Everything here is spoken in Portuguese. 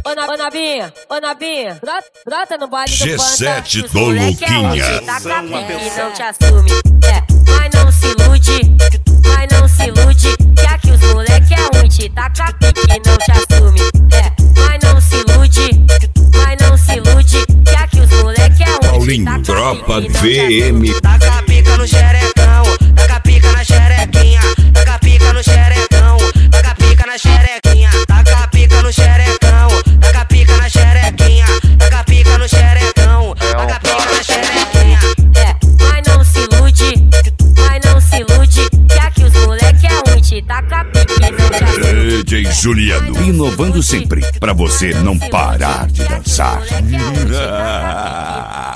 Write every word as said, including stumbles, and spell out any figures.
Ô, na, ô Nabinha, ô Nabinha, brota, brota no baile G do sete Panda. Toluquinha. Tá capique e não te assume. É, mas não se ilude, mas não se ilude. Que aqui os moleque é ruim, te tá capique e não te assume. É, mas não se ilude, mas não se ilude. Que aqui os moleque é ruim. Paulinho, tropa V M. Taca a pica no xerecão, taca a pica na xerequinha, taca a pica no xerecão, taca a pica na xerequinha, taca a pica no xerecão, taca a pica na xerequinha, taca a pica no xerecão, taca a pica na xerequinha. É, mas não se ilude, mas não se ilude. Que aqui os moleque é ruim, te tá capique e não te assume. D J Juliano, inovando sempre pra você não parar de dançar.